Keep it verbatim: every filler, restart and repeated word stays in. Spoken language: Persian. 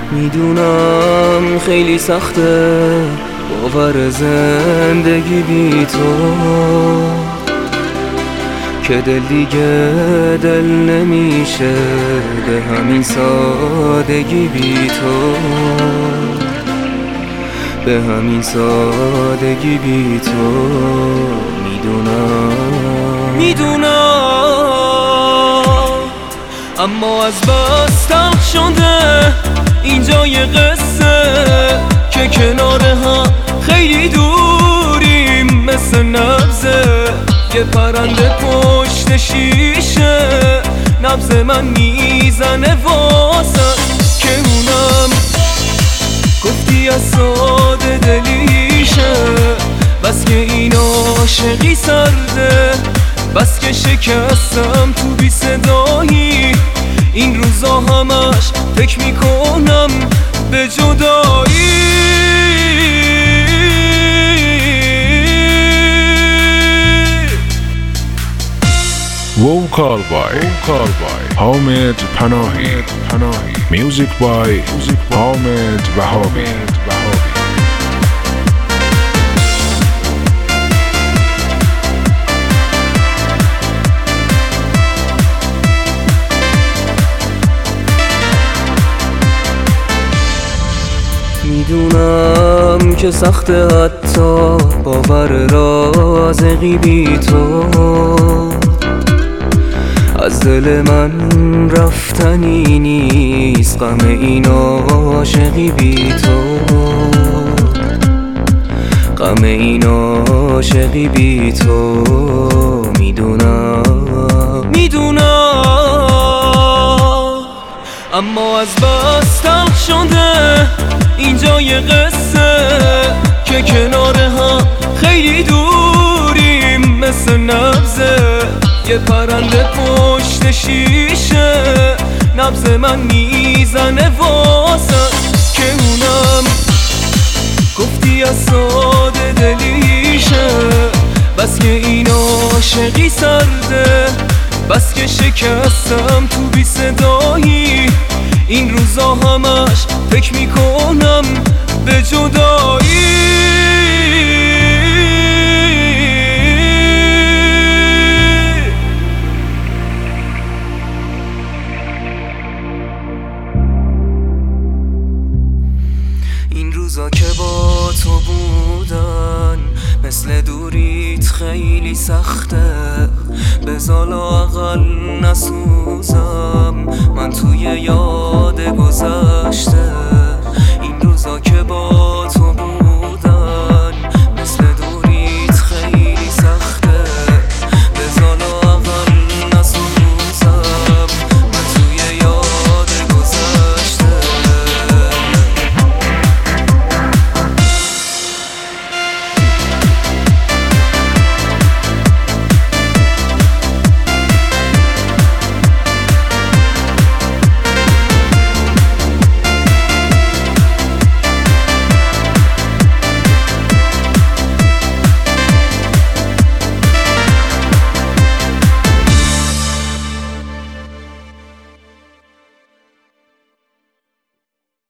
میدونم خیلی سخته باور زندگی بی تو، که دل دیگه دل نمیشه به همین سادگی بی تو، به همین سادگی بی تو. میدونم میدونم اما از بس تلخ شده اینجا یه قصه که کنار هم خیلی دوریم، مثل نبضه یه پرنده پشت شیشه، نبض من میزنه واسه که اونم گفتی از ساده دلیشه. بس که این عاشقی سرده، بس که شکستم تو بی صدایی، این روزا همش فکر میکنم به جدایی. Vocal by Hamid Panahi. Music by Hamid Wahabi. میدونم که سخته حتی باور رازقی بی تو، از دل من رفتنی نیست غم این عاشقی بی تو، غم این عاشقی بی تو. میدونم میدونم اما از بس تلخ شده اینجا یه قصه که کنار هم خیلی دوریم، مثل نبضه یه پرنده پشت شیشه، نبض من میزنه واسه که اونم گفتی از ساده دلیشه. بس که این عاشقی سرده، بس که شکستم تو بی صدایی، این روزا همش فکر میکنم به جدایی. این روزا که با تو بودن مثل دوریت خیلی سخته، بذار لااقل نسوزم من توی یاد گذشته. این روزا که با تو